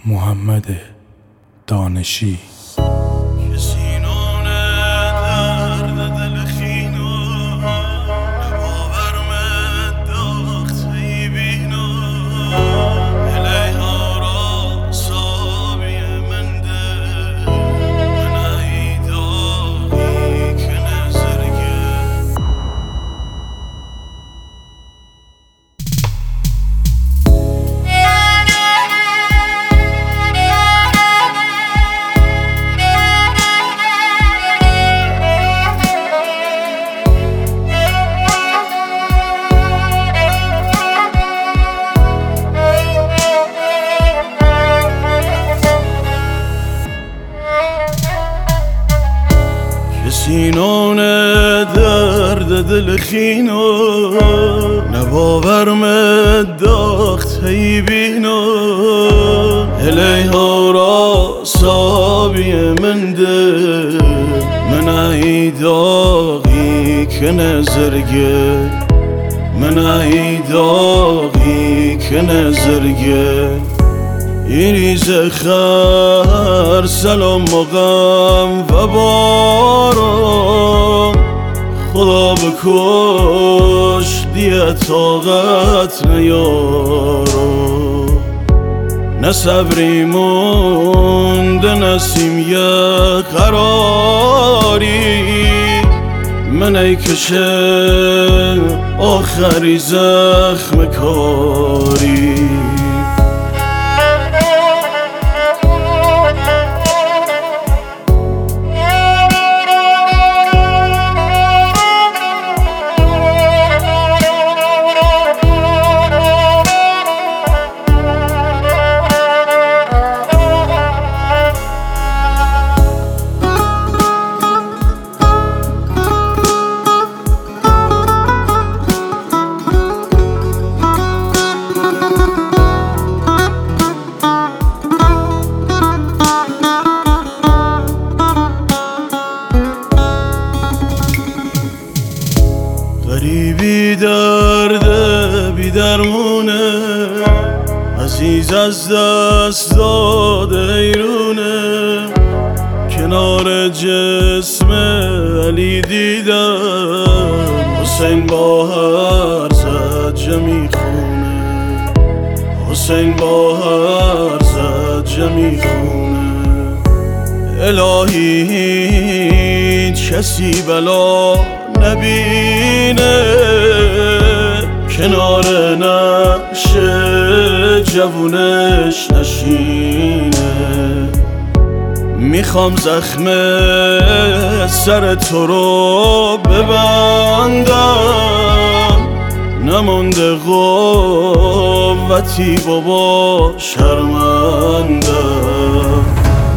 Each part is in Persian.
محمد دانشی. سینون درد دل خینو نباور مداخت هی بینو الیها را صابی من ده من ای داغی که نزرگه من ای داغی که نزرگه ایریز خر سلام مقام و بارم خدا بکش دیه طاقت نیارم نه صبری مونده نسیم یه قراری من ای کشه آخری زخم کاری غریبی درده بی درمونه عزیز از دست داده ایرونه کنار جسم علی دیدم حسین با هر زجه میخونه حسین با هر زجه میخونه الهی هیچ کسی بلا نبینه کنار نقش جوونش نشینه میخوام زخم سر تو رو ببندم نمونده قوتی بابا شرمندم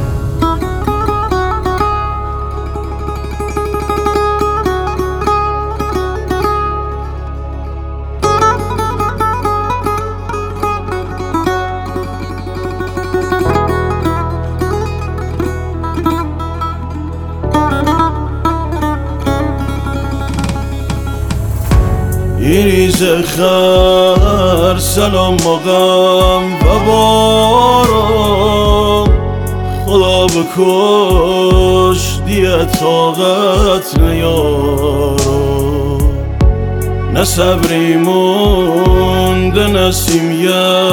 ایریز خر سلام مقام و بارم خدا بکش دیه طاقت نیارم نه صبری مونده نسیم یه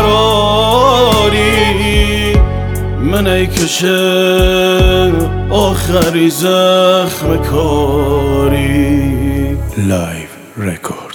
قراری من ای کشه آخری زخم کاری لایو رکورد.